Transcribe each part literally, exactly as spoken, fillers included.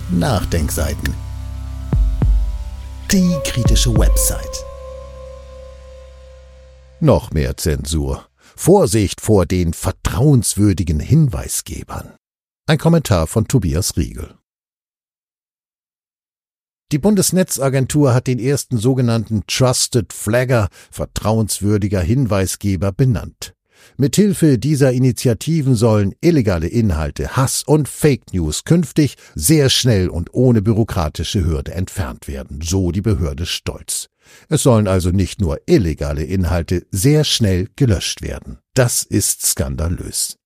Nachdenkseiten. Die kritische Website. Noch mehr Zensur. Vorsicht vor den vertrauenswürdigen Hinweisgebern. Ein Kommentar von Tobias Riegel. Die Bundesnetzagentur hat den ersten sogenannten Trusted Flagger, vertrauenswürdiger Hinweisgeber, benannt. Mithilfe dieser Initiativen sollen illegale Inhalte, Hass und Fake News künftig sehr schnell und ohne bürokratische Hürde entfernt werden, so die Behörde stolz. Es sollen also nicht nur illegale Inhalte sehr schnell gelöscht werden. Das ist skandalös.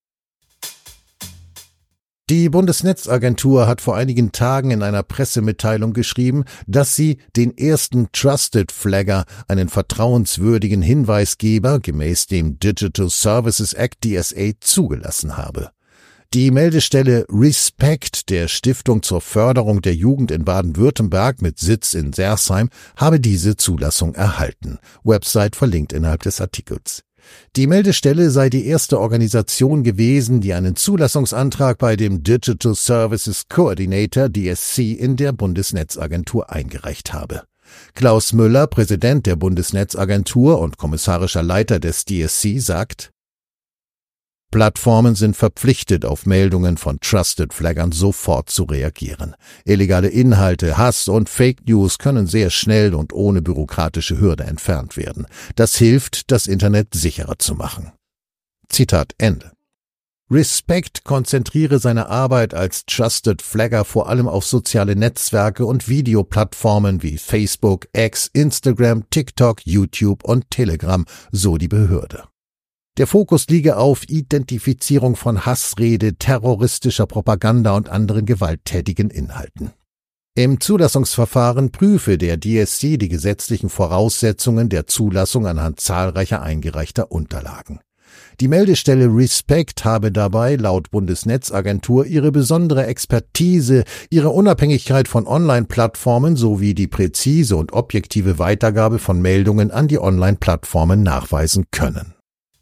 Die Bundesnetzagentur hat vor einigen Tagen in einer Pressemitteilung geschrieben, dass sie den ersten Trusted Flagger, einen vertrauenswürdigen Hinweisgeber, gemäß dem Digital Services Act D S A zugelassen habe. Die Meldestelle Respect der Stiftung zur Förderung der Jugend in Baden-Württemberg mit Sitz in Sersheim habe diese Zulassung erhalten. Website verlinkt innerhalb des Artikels. Die Meldestelle sei die erste Organisation gewesen, die einen Zulassungsantrag bei dem Digital Services Coordinator D S C in der Bundesnetzagentur eingereicht habe. Klaus Müller, Präsident der Bundesnetzagentur und kommissarischer Leiter des D S C, sagt: Plattformen sind verpflichtet, auf Meldungen von Trusted Flaggern sofort zu reagieren. Illegale Inhalte, Hass und Fake News können sehr schnell und ohne bürokratische Hürde entfernt werden. Das hilft, das Internet sicherer zu machen. Zitat Ende. Respect konzentriere seine Arbeit als Trusted Flagger vor allem auf soziale Netzwerke und Videoplattformen wie Facebook, X, Instagram, TikTok, YouTube und Telegram, so die Behörde. Der Fokus liege auf Identifizierung von Hassrede, terroristischer Propaganda und anderen gewalttätigen Inhalten. Im Zulassungsverfahren prüfe der D S C die gesetzlichen Voraussetzungen der Zulassung anhand zahlreicher eingereichter Unterlagen. Die Meldestelle Respect habe dabei laut Bundesnetzagentur ihre besondere Expertise, ihre Unabhängigkeit von Online-Plattformen sowie die präzise und objektive Weitergabe von Meldungen an die Online-Plattformen nachweisen können.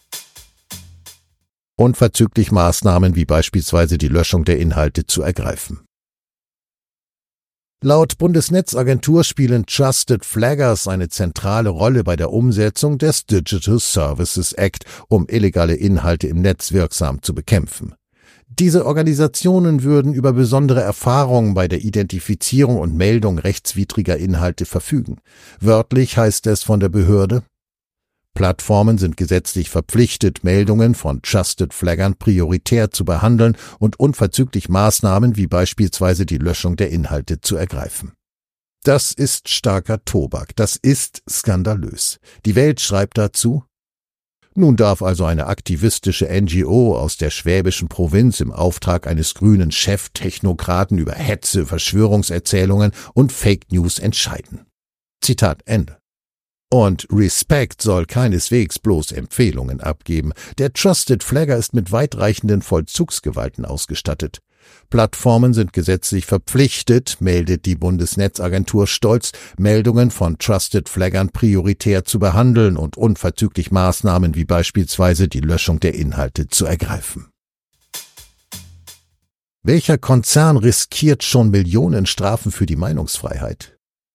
Unverzüglich Maßnahmen wie beispielsweise die Löschung der Inhalte zu ergreifen. Laut Bundesnetzagentur spielen Trusted Flaggers eine zentrale Rolle bei der Umsetzung des Digital Services Act, um illegale Inhalte im Netz wirksam zu bekämpfen. Diese Organisationen würden über besondere Erfahrungen bei der Identifizierung und Meldung rechtswidriger Inhalte verfügen. Wörtlich heißt es von der Behörde: Plattformen sind gesetzlich verpflichtet, Meldungen von Trusted Flaggern prioritär zu behandeln und unverzüglich Maßnahmen wie beispielsweise die Löschung der Inhalte zu ergreifen. Das ist starker Tobak, das ist skandalös. Die Welt schreibt dazu: Nun darf also eine aktivistische N G O aus der schwäbischen Provinz im Auftrag eines grünen Cheftechnokraten über Hetze, Verschwörungserzählungen und Fake News entscheiden. Zitat Ende. Und Respect soll keineswegs bloß Empfehlungen abgeben. Der Trusted Flagger ist mit weitreichenden Vollzugsgewalten ausgestattet. Plattformen sind gesetzlich verpflichtet, meldet die Bundesnetzagentur stolz, Meldungen von Trusted Flaggern prioritär zu behandeln und unverzüglich Maßnahmen wie beispielsweise die Löschung der Inhalte zu ergreifen. Welcher Konzern riskiert schon Millionenstrafen für die Meinungsfreiheit?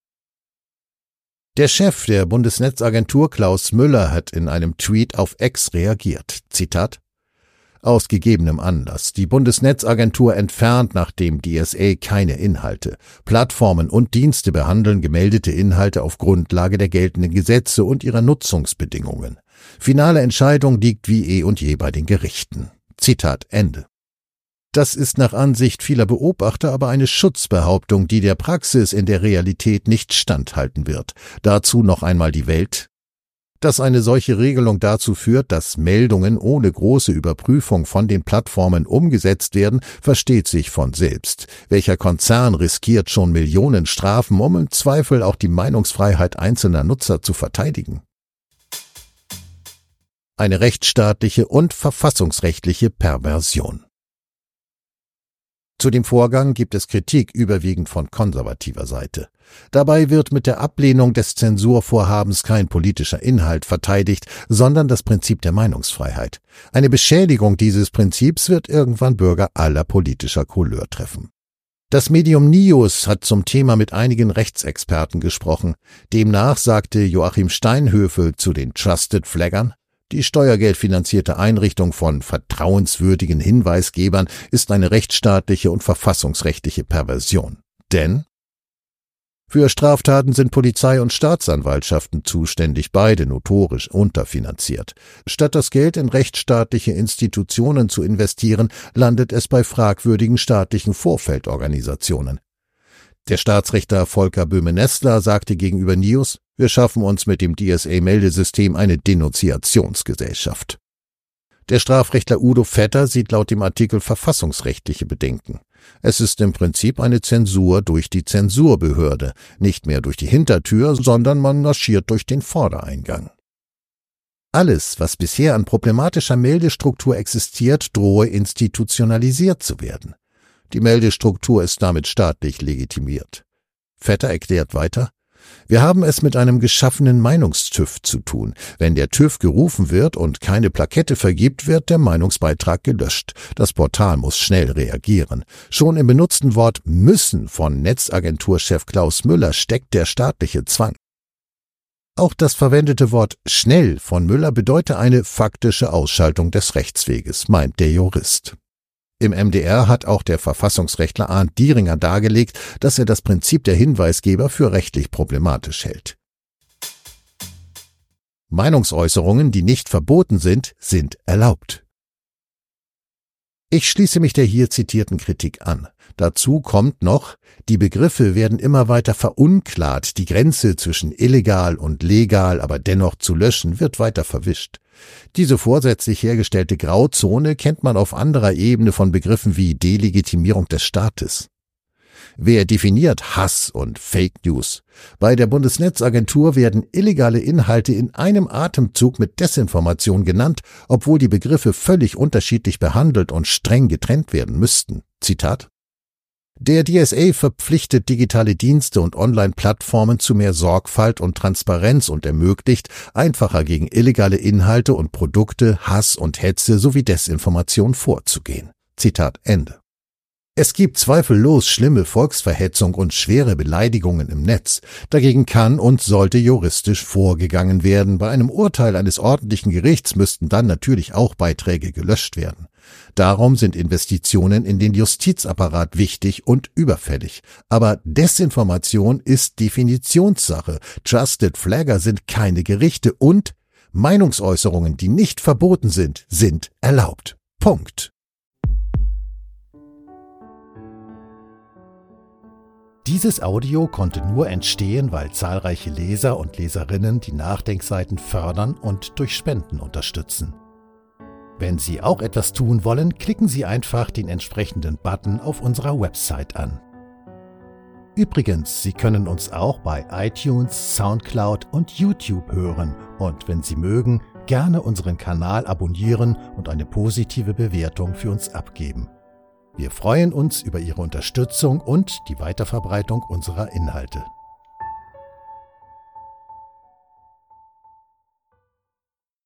Der Chef der Bundesnetzagentur Klaus Müller hat in einem Tweet auf X reagiert. Zitat: Aus gegebenem Anlass. Die Bundesnetzagentur entfernt nach dem D S A keine Inhalte. Plattformen und Dienste behandeln gemeldete Inhalte auf Grundlage der geltenden Gesetze und ihrer Nutzungsbedingungen. Finale Entscheidung liegt wie eh und je bei den Gerichten. Zitat Ende. Das ist nach Ansicht vieler Beobachter aber eine Schutzbehauptung, die der Praxis in der Realität nicht standhalten wird. Dazu noch einmal die Welt. Dass eine solche Regelung dazu führt, dass Meldungen ohne große Überprüfung von den Plattformen umgesetzt werden, versteht sich von selbst. Welcher Konzern riskiert schon Millionen Strafen, um im Zweifel auch die Meinungsfreiheit einzelner Nutzer zu verteidigen? Eine rechtsstaatliche und verfassungsrechtliche Perversion. Zu dem Vorgang gibt es Kritik überwiegend von konservativer Seite. Dabei wird mit der Ablehnung des Zensurvorhabens kein politischer Inhalt verteidigt, sondern das Prinzip der Meinungsfreiheit. Eine Beschädigung dieses Prinzips wird irgendwann Bürger aller politischer Couleur treffen. Das Medium Nius hat zum Thema mit einigen Rechtsexperten gesprochen. Demnach sagte Joachim Steinhöfel zu den Trusted Flaggern: Die steuergeldfinanzierte Einrichtung von vertrauenswürdigen Hinweisgebern ist eine rechtsstaatliche und verfassungsrechtliche Perversion. Denn für Straftaten sind Polizei und Staatsanwaltschaften zuständig, beide notorisch unterfinanziert. Statt das Geld in rechtsstaatliche Institutionen zu investieren, landet es bei fragwürdigen staatlichen Vorfeldorganisationen. Der Staatsrechtler Volker Böhme-Nestler sagte gegenüber Nius: Wir schaffen uns mit dem D S A-Meldesystem eine Denunziationsgesellschaft. Der Strafrechtler Udo Vetter sieht laut dem Artikel verfassungsrechtliche Bedenken. Es ist im Prinzip eine Zensur durch die Zensurbehörde, nicht mehr durch die Hintertür, sondern man marschiert durch den Vordereingang. Alles, was bisher an problematischer Meldestruktur existiert, drohe institutionalisiert zu werden. Die Meldestruktur ist damit staatlich legitimiert. Vetter erklärt weiter: Wir haben es mit einem geschaffenen Meinungstüv zu tun. Wenn der TÜV gerufen wird und keine Plakette vergibt, wird der Meinungsbeitrag gelöscht. Das Portal muss schnell reagieren. Schon im benutzten Wort müssen von Netzagenturchef Klaus Müller steckt der staatliche Zwang. Auch das verwendete Wort schnell von Müller bedeute eine faktische Ausschaltung des Rechtsweges, meint der Jurist. Im M D R hat auch der Verfassungsrechtler Arndt Dieringer dargelegt, dass er das Prinzip der Hinweisgeber für rechtlich problematisch hält. Meinungsäußerungen, die nicht verboten sind, sind erlaubt. Ich schließe mich der hier zitierten Kritik an. Dazu kommt noch: Die Begriffe werden immer weiter verunklart, die Grenze zwischen illegal und legal, aber dennoch zu löschen, wird weiter verwischt. Diese vorsätzlich hergestellte Grauzone kennt man auf anderer Ebene von Begriffen wie Delegitimierung des Staates. Wer definiert Hass und Fake News? Bei der Bundesnetzagentur werden illegale Inhalte in einem Atemzug mit Desinformation genannt, obwohl die Begriffe völlig unterschiedlich behandelt und streng getrennt werden müssten. Zitat: Der D S A verpflichtet digitale Dienste und Online-Plattformen zu mehr Sorgfalt und Transparenz und ermöglicht, einfacher gegen illegale Inhalte und Produkte, Hass und Hetze sowie Desinformation vorzugehen. Zitat Ende. Es gibt zweifellos schlimme Volksverhetzung und schwere Beleidigungen im Netz. Dagegen kann und sollte juristisch vorgegangen werden. Bei einem Urteil eines ordentlichen Gerichts müssten dann natürlich auch Beiträge gelöscht werden. Darum sind Investitionen in den Justizapparat wichtig und überfällig. Aber Desinformation ist Definitionssache. Trusted Flagger sind keine Gerichte und Meinungsäußerungen, die nicht verboten sind, sind erlaubt. Punkt. Dieses Audio konnte nur entstehen, weil zahlreiche Leser und Leserinnen die Nachdenkseiten fördern und durch Spenden unterstützen. Wenn Sie auch etwas tun wollen, klicken Sie einfach den entsprechenden Button auf unserer Website an. Übrigens, Sie können uns auch bei iTunes, Soundcloud und YouTube hören und wenn Sie mögen, gerne unseren Kanal abonnieren und eine positive Bewertung für uns abgeben. Wir freuen uns über Ihre Unterstützung und die Weiterverbreitung unserer Inhalte.